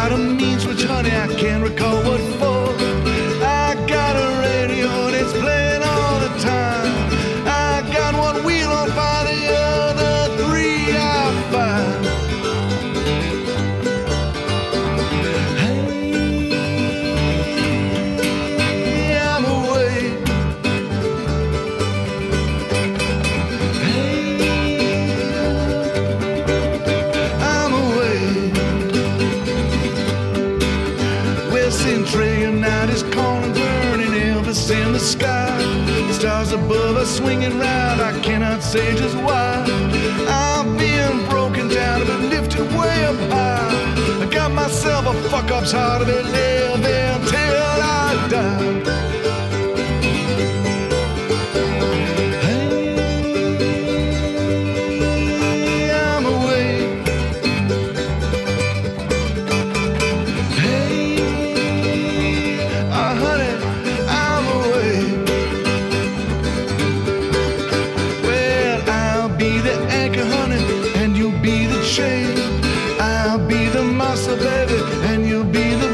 got a mean switch, honey, I can't recall what for. I got a radio and it's playing all the time. I got one wheel on fire, the other three I find. Hey, I'm away. Trey night is calling, burning Elvis in the sky. Stars above us swinging round, I cannot say just why. I'm being broken down, but lifted way up high. I got myself a fuck-up's heart of it, live until I die. I'll be the muscle, baby, and you'll be the